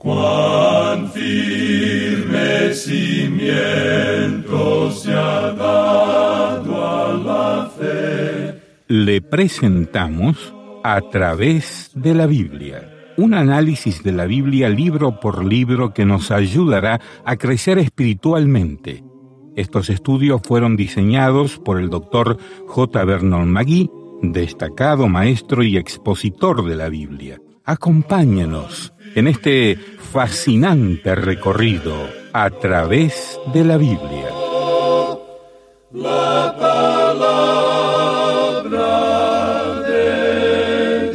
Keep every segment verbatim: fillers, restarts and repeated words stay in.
Cuán firme cimiento se ha dado a la fe. Le presentamos A través de la Biblia, un análisis de la Biblia libro por libro que nos ayudará a crecer espiritualmente. Estos estudios fueron diseñados por el doctor J. Vernon McGee, destacado maestro y expositor de la Biblia. Acompáñenos en este fascinante recorrido a través de la Biblia. La palabra de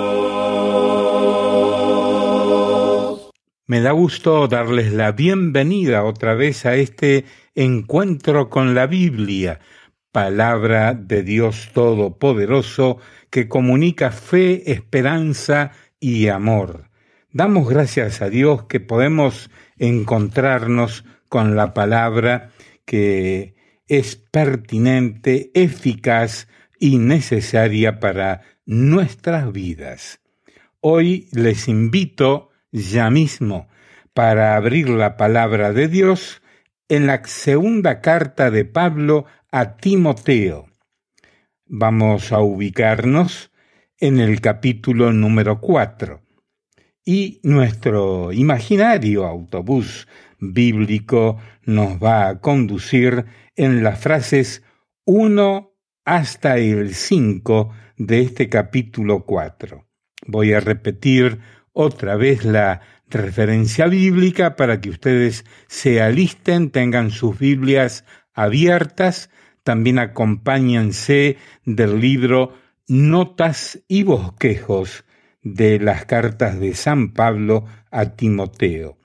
Dios. Me da gusto darles la bienvenida otra vez a este encuentro con la Biblia, palabra de Dios Todopoderoso que comunica fe, esperanza y amor. Damos gracias a Dios que podemos encontrarnos con la palabra que es pertinente, eficaz y necesaria para nuestras vidas. Hoy les invito ya mismo para abrir la palabra de Dios en la segunda carta de Pablo a Timoteo. Vamos a ubicarnos en el capítulo número cuatro. Y nuestro imaginario autobús bíblico nos va a conducir en las frases uno hasta el cinco de este capítulo cuatro. Voy a repetir otra vez la referencia bíblica para que ustedes se alisten, tengan sus Biblias abiertas. También acompáñense del libro Notas y Bosquejos de las cartas de San Pablo a Timoteo.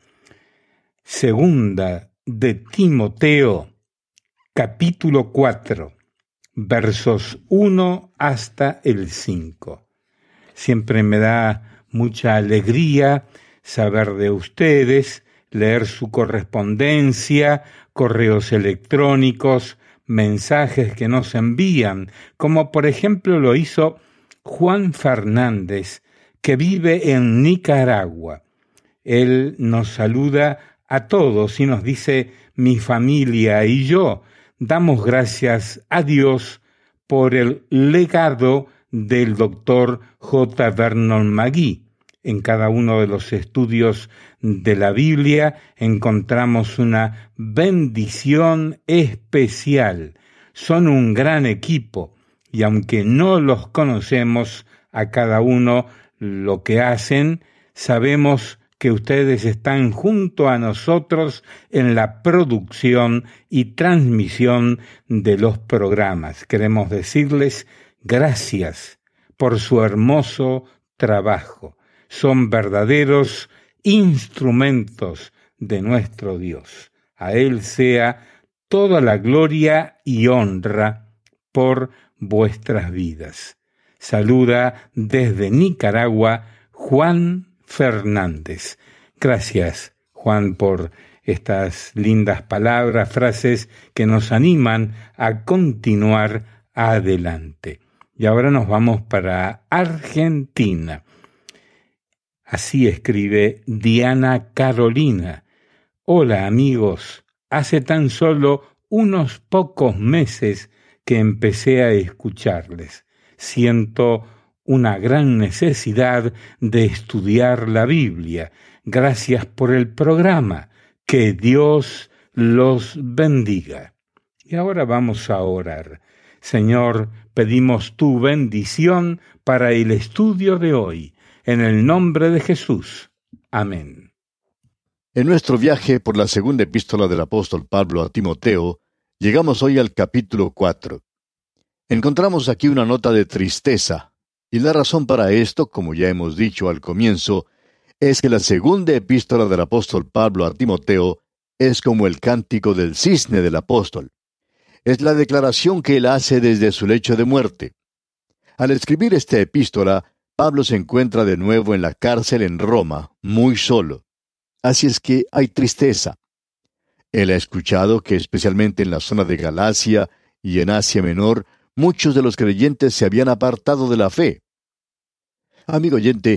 Segunda de Timoteo, capítulo cuatro, versos uno hasta el cinco. Siempre me da mucha alegría saber de ustedes, leer su correspondencia, correos electrónicos, mensajes que nos envían, como por ejemplo lo hizo Juan Fernández, que vive en Nicaragua. Él nos saluda a todos y nos dice: mi familia y yo damos gracias a Dios por el legado del doctor J. Vernon McGee. En cada uno de los estudios de la Biblia encontramos una bendición especial. Son un gran equipo y aunque no los conocemos a cada uno lo que hacen, sabemos que ustedes están junto a nosotros en la producción y transmisión de los programas. Queremos decirles gracias por su hermoso trabajo. Son verdaderos instrumentos de nuestro Dios. A Él sea toda la gloria y honra por vuestras vidas. Saluda desde Nicaragua Juan Fernández. Gracias, Juan, por estas lindas palabras, frases que nos animan a continuar adelante. Y ahora nos vamos para Argentina. Así escribe Diana Carolina. Hola amigos, hace tan solo unos pocos meses que empecé a escucharles. Siento una gran necesidad de estudiar la Biblia. Gracias por el programa. Que Dios los bendiga. Y ahora vamos a orar. Señor, pedimos tu bendición para el estudio de hoy. En el nombre de Jesús. Amén. En nuestro viaje por la segunda epístola del apóstol Pablo a Timoteo, llegamos hoy al capítulo cuatro. Encontramos aquí una nota de tristeza, y la razón para esto, como ya hemos dicho al comienzo, es que la segunda epístola del apóstol Pablo a Timoteo es como el cántico del cisne del apóstol. Es la declaración que él hace desde su lecho de muerte. Al escribir esta epístola, Pablo se encuentra de nuevo en la cárcel en Roma, muy solo. Así es que hay tristeza. Él ha escuchado que especialmente en la zona de Galacia y en Asia Menor, muchos de los creyentes se habían apartado de la fe. Amigo oyente,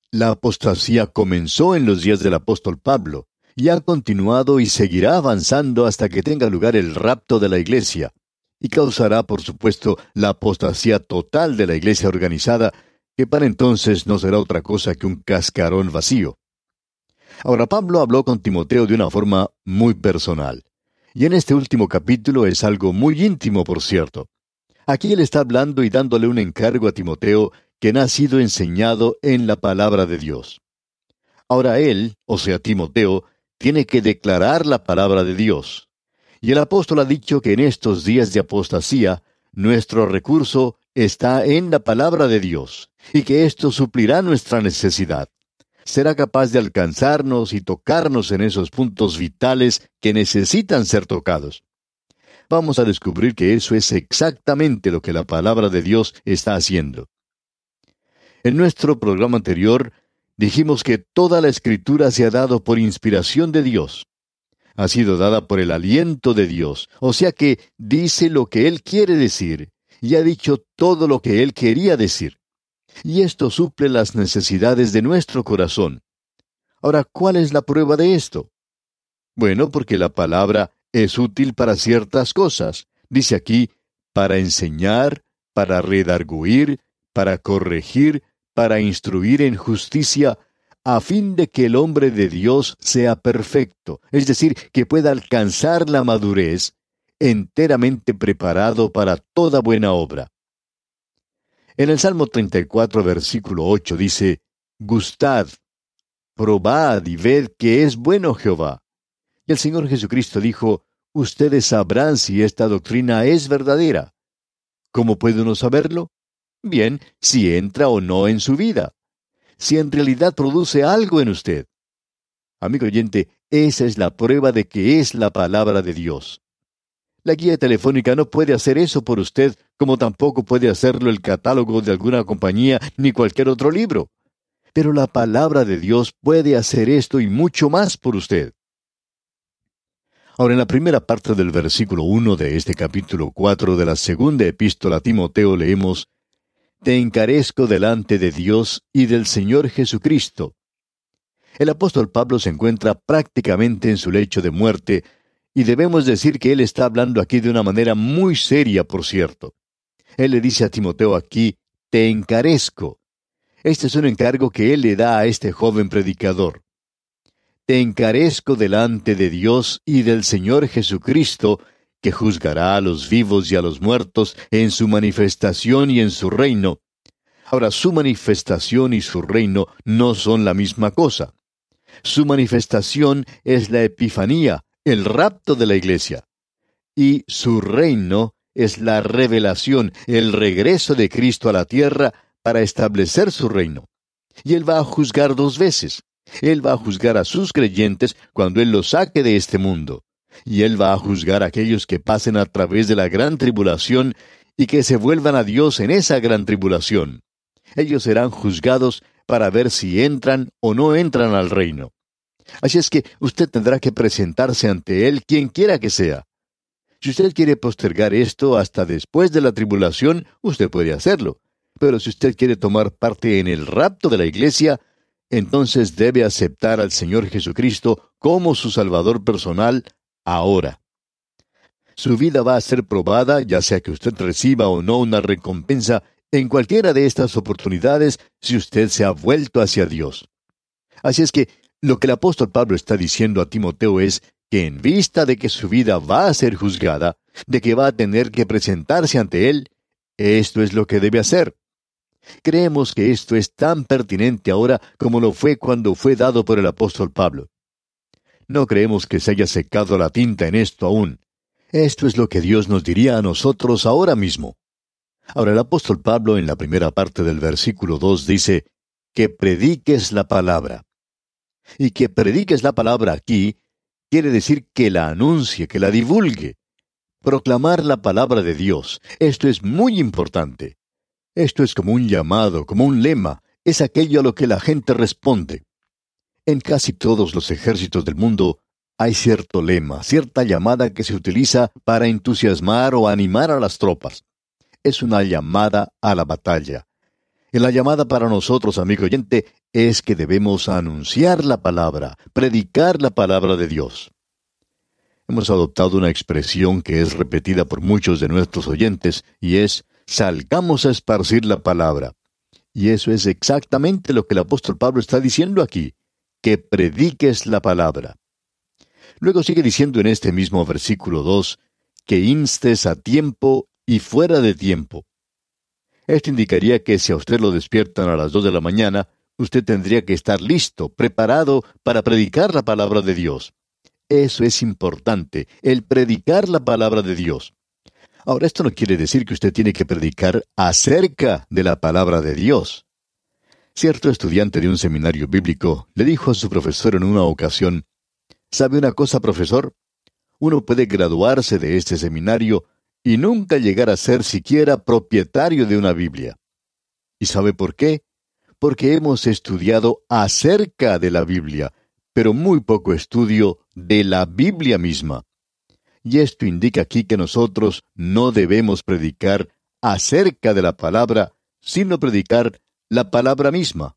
La apostasía comenzó en los días del apóstol Pablo, y ha continuado y seguirá avanzando hasta que tenga lugar el rapto de la iglesia, y causará, por supuesto, la apostasía total de la iglesia organizada, que para entonces no será otra cosa que un cascarón vacío. Ahora, Pablo habló con Timoteo de una forma muy personal, y en este último capítulo es algo muy íntimo, por cierto. Aquí él está hablando y dándole un encargo a Timoteo, quien ha sido enseñado en la palabra de Dios. Ahora él, o sea Timoteo, tiene que declarar la palabra de Dios. Y el apóstol ha dicho que en estos días de apostasía, nuestro recurso está en la palabra de Dios, y que esto suplirá nuestra necesidad. Será capaz de alcanzarnos y tocarnos en esos puntos vitales que necesitan ser tocados. Vamos a descubrir que eso es exactamente lo que la palabra de Dios está haciendo. En nuestro programa anterior, dijimos que toda la Escritura se ha dado por inspiración de Dios. Ha sido dada por el aliento de Dios, o sea que dice lo que Él quiere decir, y ha dicho todo lo que Él quería decir. Y esto suple las necesidades de nuestro corazón. Ahora, ¿cuál es la prueba de esto? Bueno, porque la palabra es útil para ciertas cosas. Dice aquí, para enseñar, para redarguir, para corregir, para instruir en justicia, a fin de que el hombre de Dios sea perfecto, es decir, que pueda alcanzar la madurez, enteramente preparado para toda buena obra. En el Salmo treinta y cuatro, versículo ocho dice, Gustad, probad y ved que es bueno Jehová. Y el Señor Jesucristo dijo, ustedes sabrán si esta doctrina es verdadera. ¿Cómo puede uno saberlo? Bien, si entra o no en su vida. Si en realidad produce algo en usted. Amigo oyente, esa es la prueba de que es la palabra de Dios. La guía telefónica no puede hacer eso por usted, como tampoco puede hacerlo el catálogo de alguna compañía ni cualquier otro libro. Pero la palabra de Dios puede hacer esto y mucho más por usted. Ahora, en la primera parte del versículo uno de este capítulo cuatro de la segunda epístola a Timoteo leemos, Te encarezco delante de Dios y del Señor Jesucristo. El apóstol Pablo se encuentra prácticamente en su lecho de muerte, y debemos decir que él está hablando aquí de una manera muy seria, por cierto. Él le dice a Timoteo aquí, Te encarezco. Este es un encargo que él le da a este joven predicador. Te encarezco delante de Dios y del Señor Jesucristo, que juzgará a los vivos y a los muertos en su manifestación y en su reino. Ahora, su manifestación y su reino no son la misma cosa. Su manifestación es la epifanía, el rapto de la iglesia. Y su reino es la revelación, el regreso de Cristo a la tierra para establecer su reino. Y Él va a juzgar dos veces. Él va a juzgar a sus creyentes cuando Él los saque de este mundo. Y Él va a juzgar a aquellos que pasen a través de la gran tribulación y que se vuelvan a Dios en esa gran tribulación. Ellos serán juzgados para ver si entran o no entran al reino. Así es que usted tendrá que presentarse ante Él quien quiera que sea. Si usted quiere postergar esto hasta después de la tribulación, usted puede hacerlo. Pero si usted quiere tomar parte en el rapto de la iglesia, entonces debe aceptar al Señor Jesucristo como su Salvador personal ahora. Su vida va a ser probada, ya sea que usted reciba o no una recompensa en cualquiera de estas oportunidades, si usted se ha vuelto hacia Dios. Así es que lo que el apóstol Pablo está diciendo a Timoteo es que en vista de que su vida va a ser juzgada, de que va a tener que presentarse ante Él, esto es lo que debe hacer. Creemos que esto es tan pertinente ahora como lo fue cuando fue dado por el apóstol Pablo. No creemos que se haya secado la tinta en esto aún. Esto es lo que Dios nos diría a nosotros ahora mismo. Ahora el apóstol Pablo en la primera parte del versículo dos dice, que prediques la palabra. Y que prediques la palabra aquí quiere decir que la anuncie, que la divulgue. Proclamar la palabra de Dios. Esto es muy importante. Esto es como un llamado, como un lema. Es aquello a lo que la gente responde. En casi todos los ejércitos del mundo hay cierto lema, cierta llamada que se utiliza para entusiasmar o animar a las tropas. Es una llamada a la batalla. Y la llamada para nosotros, amigo oyente, es que debemos anunciar la palabra, predicar la palabra de Dios. Hemos adoptado una expresión que es repetida por muchos de nuestros oyentes, y es, salgamos a esparcir la palabra. Y eso es exactamente lo que el apóstol Pablo está diciendo aquí, que prediques la palabra. Luego sigue diciendo en este mismo versículo dos, que instes a tiempo y fuera de tiempo. Esto indicaría que si a usted lo despiertan a las dos de la mañana, usted tendría que estar listo, preparado para predicar la palabra de Dios. Eso es importante, el predicar la palabra de Dios. Ahora, esto no quiere decir que usted tiene que predicar acerca de la palabra de Dios. Cierto estudiante de un seminario bíblico le dijo a su profesor en una ocasión, ¿sabe una cosa, profesor? Uno puede graduarse de este seminario y nunca llegar a ser siquiera propietario de una Biblia. ¿Y sabe por qué? Porque hemos estudiado acerca de la Biblia, pero muy poco estudio de la Biblia misma. Y esto indica aquí que nosotros no debemos predicar acerca de la palabra, sino predicar la palabra misma.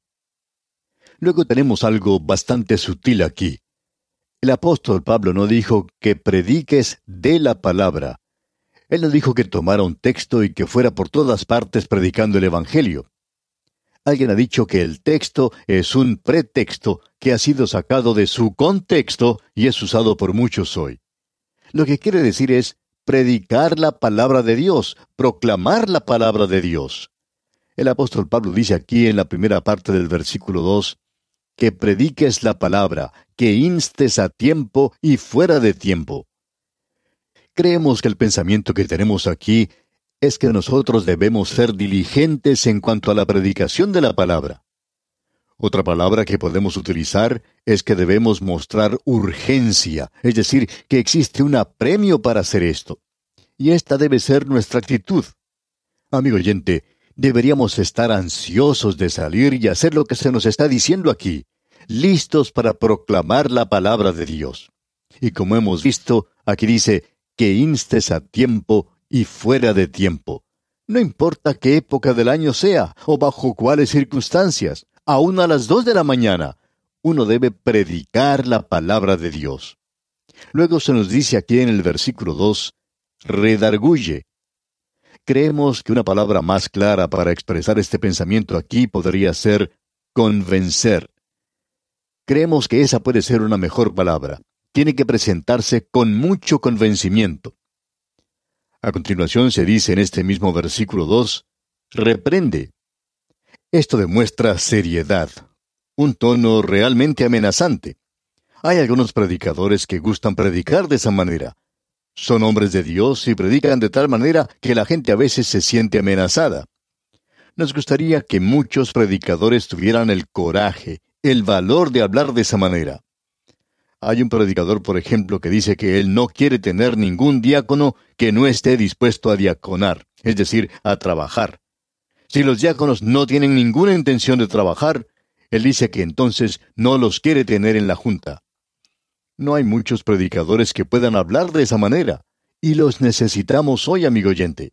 Luego tenemos algo bastante sutil aquí. El apóstol Pablo no dijo que prediques de la palabra. Él no dijo que tomara un texto y que fuera por todas partes predicando el Evangelio. Alguien ha dicho que el texto es un pretexto que ha sido sacado de su contexto y es usado por muchos hoy. Lo que quiere decir es predicar la palabra de Dios, proclamar la palabra de Dios. El apóstol Pablo dice aquí en la primera parte del versículo dos, que prediques la palabra, que instes a tiempo y fuera de tiempo. Creemos que el pensamiento que tenemos aquí es que nosotros debemos ser diligentes en cuanto a la predicación de la palabra. Otra palabra que podemos utilizar es que debemos mostrar urgencia, es decir, que existe un apremio para hacer esto. Y esta debe ser nuestra actitud. Amigo oyente, deberíamos estar ansiosos de salir y hacer lo que se nos está diciendo aquí, listos para proclamar la palabra de Dios. Y como hemos visto, aquí dice que instes a tiempo y fuera de tiempo. No importa qué época del año sea, o bajo cuáles circunstancias, aún a las dos de la mañana, uno debe predicar la palabra de Dios. Luego se nos dice aquí en el versículo dos, redarguye. Creemos que una palabra más clara para expresar este pensamiento aquí podría ser convencer. Creemos que esa puede ser una mejor palabra. Tiene que presentarse con mucho convencimiento. A continuación se dice en este mismo versículo dos, reprende. Esto demuestra seriedad, un tono realmente amenazante. Hay algunos predicadores que gustan predicar de esa manera. Son hombres de Dios y predican de tal manera que la gente a veces se siente amenazada. Nos gustaría que muchos predicadores tuvieran el coraje, el valor de hablar de esa manera. Hay un predicador, por ejemplo, que dice que él no quiere tener ningún diácono que no esté dispuesto a diaconar, es decir, a trabajar. Si los diáconos no tienen ninguna intención de trabajar, él dice que entonces no los quiere tener en la junta. No hay muchos predicadores que puedan hablar de esa manera, y los necesitamos hoy, amigo oyente.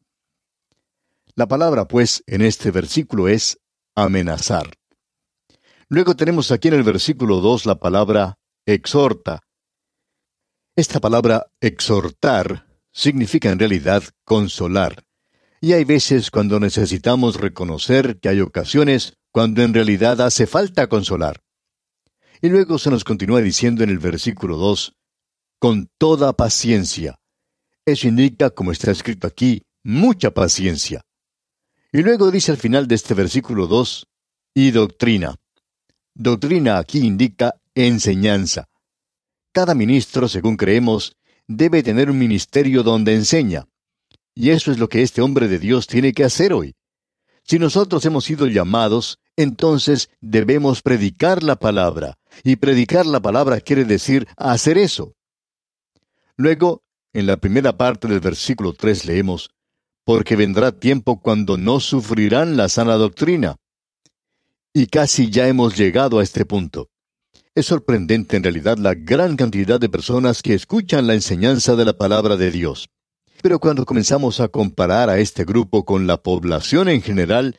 La palabra, pues, en este versículo es amenazar. Luego tenemos aquí en el versículo dos la palabra exhorta. Esta palabra exhortar significa en realidad consolar. Y hay veces cuando necesitamos reconocer que hay ocasiones cuando en realidad hace falta consolar. Y luego se nos continúa diciendo en el versículo dos, con toda paciencia. Eso indica, como está escrito aquí, mucha paciencia. Y luego dice al final de este versículo dos, y doctrina. Doctrina aquí indica enseñanza. Cada ministro, según creemos, debe tener un ministerio donde enseña. Y eso es lo que este hombre de Dios tiene que hacer hoy. Si nosotros hemos sido llamados, entonces debemos predicar la palabra. Y predicar la palabra quiere decir hacer eso. Luego, en la primera parte del versículo tres leemos, porque vendrá tiempo cuando no sufrirán la sana doctrina. Y casi ya hemos llegado a este punto. Es sorprendente en realidad la gran cantidad de personas que escuchan la enseñanza de la palabra de Dios. Pero cuando comenzamos a comparar a este grupo con la población en general,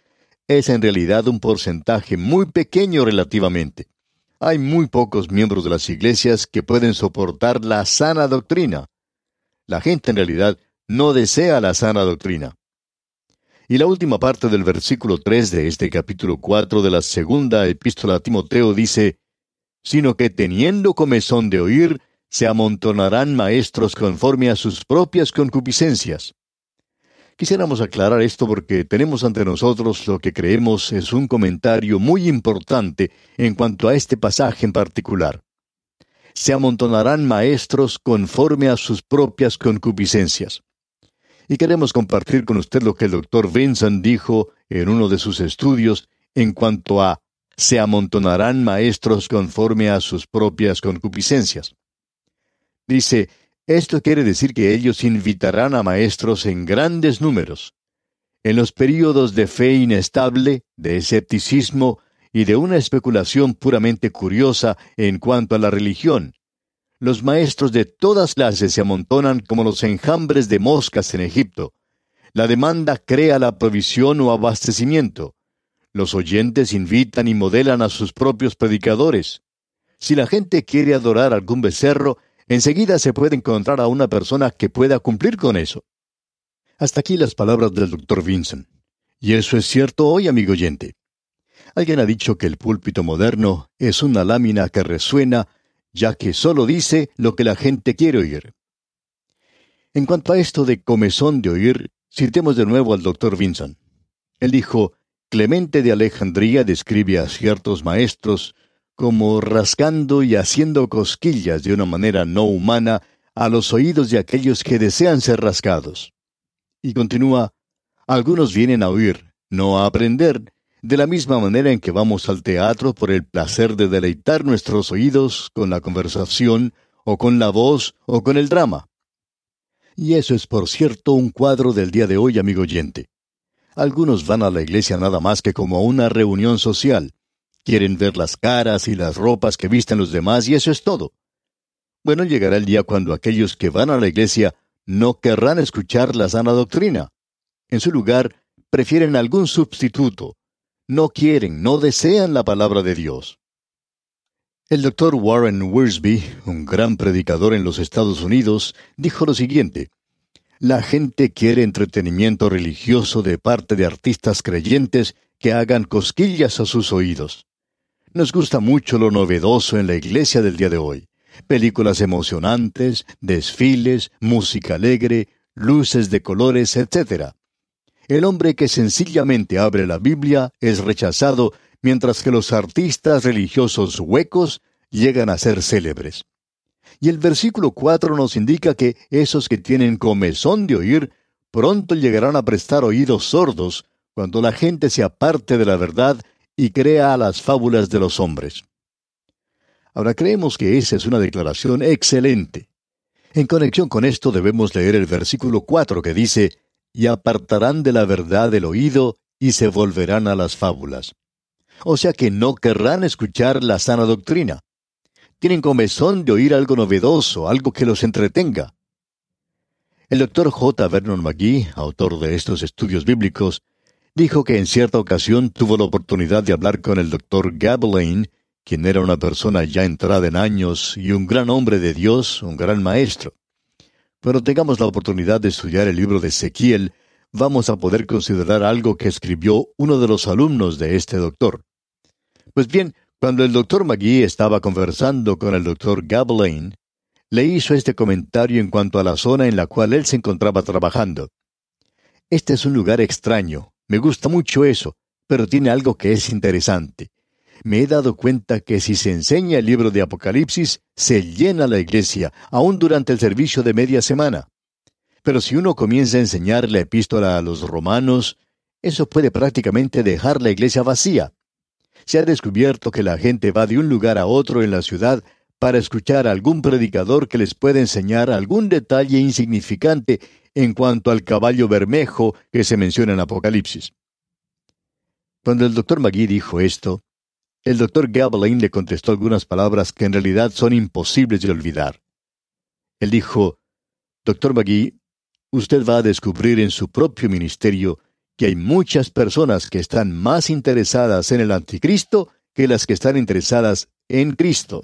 es en realidad un porcentaje muy pequeño relativamente. Hay muy pocos miembros de las iglesias que pueden soportar la sana doctrina. La gente en realidad no desea la sana doctrina. Y la última parte del versículo tres de este capítulo cuatro de la segunda epístola a Timoteo dice, sino que teniendo comezón de oír, se amontonarán maestros conforme a sus propias concupiscencias. Quisiéramos aclarar esto porque tenemos ante nosotros lo que creemos es un comentario muy importante en cuanto a este pasaje en particular. Se amontonarán maestros conforme a sus propias concupiscencias. Y queremos compartir con usted lo que el doctor Vincent dijo en uno de sus estudios en cuanto a se amontonarán maestros conforme a sus propias concupiscencias. Dice, esto quiere decir que ellos invitarán a maestros en grandes números. En los períodos de fe inestable, de escepticismo y de una especulación puramente curiosa en cuanto a la religión, los maestros de todas clases se amontonan como los enjambres de moscas en Egipto. La demanda crea la provisión o abastecimiento. Los oyentes invitan y modelan a sus propios predicadores. Si la gente quiere adorar algún becerro, enseguida se puede encontrar a una persona que pueda cumplir con eso. Hasta aquí las palabras del doctor Vincent. Y eso es cierto hoy, amigo oyente. Alguien ha dicho que el púlpito moderno es una lámina que resuena, ya que solo dice lo que la gente quiere oír. En cuanto a esto de comezón de oír, citemos de nuevo al doctor Vincent. Él dijo, Clemente de Alejandría describe a ciertos maestros como rascando y haciendo cosquillas de una manera no humana a los oídos de aquellos que desean ser rascados. Y continúa, algunos vienen a oír, no a aprender, de la misma manera en que vamos al teatro por el placer de deleitar nuestros oídos con la conversación, o con la voz, o con el drama. Y eso es, por cierto, un cuadro del día de hoy, amigo oyente. Algunos van a la iglesia nada más que como a una reunión social. Quieren ver las caras y las ropas que visten los demás, y eso es todo. Bueno, llegará el día cuando aquellos que van a la iglesia no querrán escuchar la sana doctrina. En su lugar, prefieren algún sustituto. No quieren, no desean la palabra de Dios. El doctor Warren Wiersbe, un gran predicador en los Estados Unidos, dijo lo siguiente: la gente quiere entretenimiento religioso de parte de artistas creyentes que hagan cosquillas a sus oídos. Nos gusta mucho lo novedoso en la iglesia del día de hoy. Películas emocionantes, desfiles, música alegre, luces de colores, etcétera. El hombre que sencillamente abre la Biblia es rechazado, mientras que los artistas religiosos huecos llegan a ser célebres. Y el versículo cuatro nos indica que esos que tienen comezón de oír, pronto llegarán a prestar oídos sordos, cuando la gente se aparte de la verdad y crea a las fábulas de los hombres. Ahora creemos que esa es una declaración excelente. En conexión con esto debemos leer el versículo cuatro que dice, y apartarán de la verdad el oído y se volverán a las fábulas. O sea que no querrán escuchar la sana doctrina. Tienen comezón de oír algo novedoso, algo que los entretenga. El doctor J. Vernon McGee, autor de estos estudios bíblicos, dijo que en cierta ocasión tuvo la oportunidad de hablar con el doctor Gaebelein, quien era una persona ya entrada en años y un gran hombre de Dios, un gran maestro. Cuando tengamos la oportunidad de estudiar el libro de Ezequiel, vamos a poder considerar algo que escribió uno de los alumnos de este doctor. Pues bien, cuando el doctor McGee estaba conversando con el doctor Gaebelein, le hizo este comentario en cuanto a la zona en la cual él se encontraba trabajando. Este es un lugar extraño, me gusta mucho eso, pero tiene algo que es interesante. Me he dado cuenta que si se enseña el libro de Apocalipsis, se llena la iglesia, aún durante el servicio de media semana. Pero si uno comienza a enseñar la epístola a los romanos, eso puede prácticamente dejar la iglesia vacía. Se ha descubierto que la gente va de un lugar a otro en la ciudad para escuchar a algún predicador que les pueda enseñar algún detalle insignificante en cuanto al caballo bermejo que se menciona en Apocalipsis. Cuando el doctor McGee dijo esto, el doctor Gaebelein le contestó algunas palabras que en realidad son imposibles de olvidar. Él dijo, doctor McGee, usted va a descubrir en su propio ministerio que hay muchas personas que están más interesadas en el anticristo que las que están interesadas en Cristo.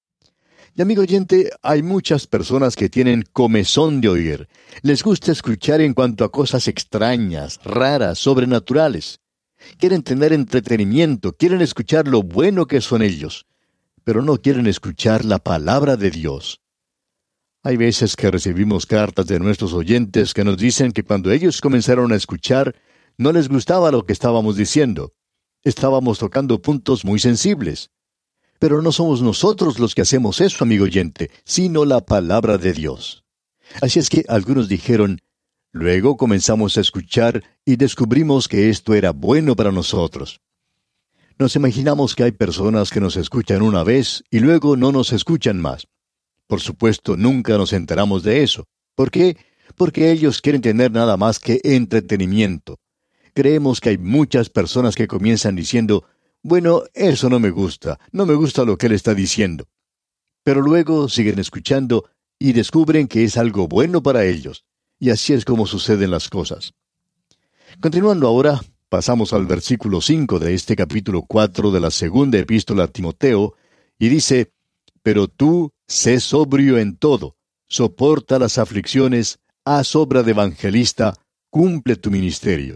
Y amigo oyente, hay muchas personas que tienen comezón de oír. Les gusta escuchar en cuanto a cosas extrañas, raras, sobrenaturales. Quieren tener entretenimiento, quieren escuchar lo bueno que son ellos, pero no quieren escuchar la palabra de Dios. Hay veces que recibimos cartas de nuestros oyentes que nos dicen que cuando ellos comenzaron a escuchar, no les gustaba lo que estábamos diciendo. Estábamos tocando puntos muy sensibles. Pero no somos nosotros los que hacemos eso, amigo oyente, sino la palabra de Dios. Así es que algunos dijeron, luego comenzamos a escuchar y descubrimos que esto era bueno para nosotros. Nos imaginamos que hay personas que nos escuchan una vez y luego no nos escuchan más. Por supuesto, nunca nos enteramos de eso. ¿Por qué? Porque ellos quieren tener nada más que entretenimiento. Creemos que hay muchas personas que comienzan diciendo, bueno, eso no me gusta, no me gusta lo que él está diciendo. Pero luego siguen escuchando y descubren que es algo bueno para ellos. Y así es como suceden las cosas. Continuando ahora, pasamos al versículo cinco de este capítulo cuatro de la segunda epístola a Timoteo, y dice, pero tú sé sobrio en todo, soporta las aflicciones, haz obra de evangelista, cumple tu ministerio.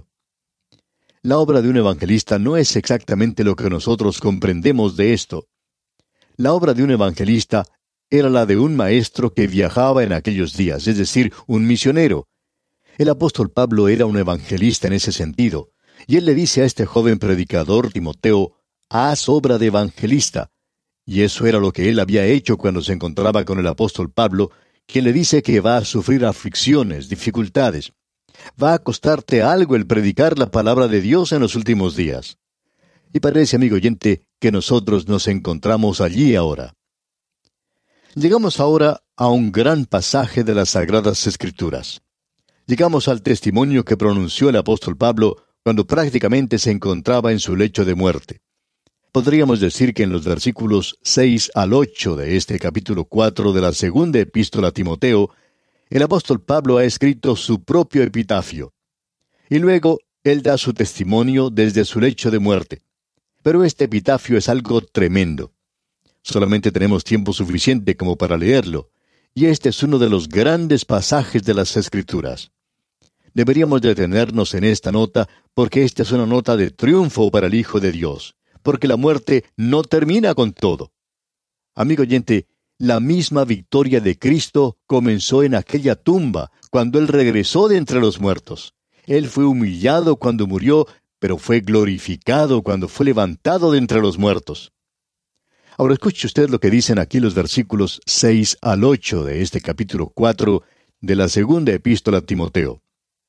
La obra de un evangelista no es exactamente lo que nosotros comprendemos de esto. La obra de un evangelista era la de un maestro que viajaba en aquellos días, es decir, un misionero. El apóstol Pablo era un evangelista en ese sentido, y él le dice a este joven predicador Timoteo, haz obra de evangelista. Y eso era lo que él había hecho cuando se encontraba con el apóstol Pablo, quien le dice que va a sufrir aflicciones, dificultades. Va a costarte algo el predicar la palabra de Dios en los últimos días. Y parece, amigo oyente, que nosotros nos encontramos allí ahora. Llegamos ahora a un gran pasaje de las Sagradas Escrituras. Llegamos al testimonio que pronunció el apóstol Pablo cuando prácticamente se encontraba en su lecho de muerte. Podríamos decir que en los versículos seis al ocho de este capítulo cuatro de la segunda epístola a Timoteo, el apóstol Pablo ha escrito su propio epitafio. Y luego, él da su testimonio desde su lecho de muerte. Pero este epitafio es algo tremendo. Solamente tenemos tiempo suficiente como para leerlo, y este es uno de los grandes pasajes de las Escrituras. Deberíamos detenernos en esta nota, porque esta es una nota de triunfo para el Hijo de Dios, porque la muerte no termina con todo. Amigo oyente, la misma victoria de Cristo comenzó en aquella tumba, cuando Él regresó de entre los muertos. Él fue humillado cuando murió, pero fue glorificado cuando fue levantado de entre los muertos. Ahora escuche usted lo que dicen aquí los versículos seis al ocho de este capítulo cuatro de la segunda epístola a Timoteo.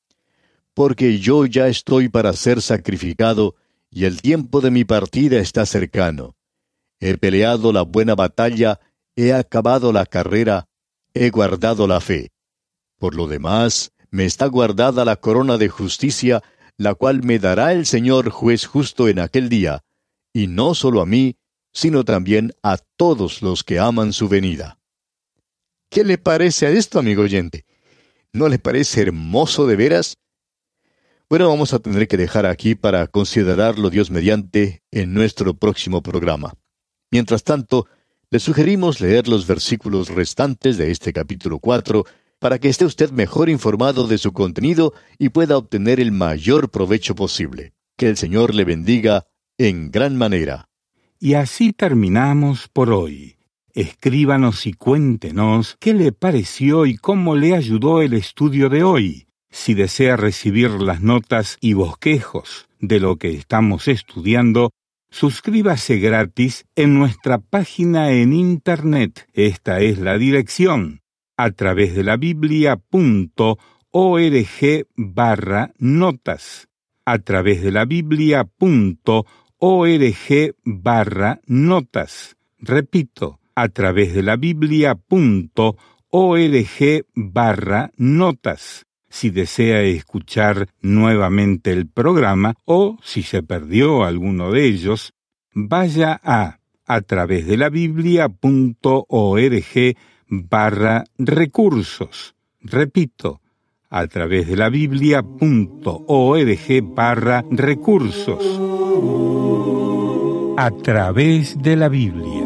Porque yo ya estoy para ser sacrificado, y el tiempo de mi partida está cercano. He peleado la buena batalla, he acabado la carrera, he guardado la fe. Por lo demás, me está guardada la corona de justicia, la cual me dará el Señor juez justo en aquel día, y no solo a mí, sino también a todos los que aman su venida. ¿Qué le parece a esto, amigo oyente? ¿No le parece hermoso de veras? Bueno, vamos a tener que dejar aquí para considerarlo Dios mediante en nuestro próximo programa. Mientras tanto, le sugerimos leer los versículos restantes de este capítulo cuatro para que esté usted mejor informado de su contenido y pueda obtener el mayor provecho posible. Que el Señor le bendiga en gran manera. Y así terminamos por hoy. Escríbanos y cuéntenos qué le pareció y cómo le ayudó el estudio de hoy. Si desea recibir las notas y bosquejos de lo que estamos estudiando, suscríbase gratis en nuestra página en Internet. Esta es la dirección, a través de la biblia punto org barra notas. A través de la biblia punto org barra notas. Repito, a través de la biblia punto org barra notas. Si desea escuchar nuevamente el programa o si se perdió alguno de ellos, vaya a a través de la biblia punto org barra recursos. Repito, a través de la biblia punto org barra recursos. A través de la Biblia.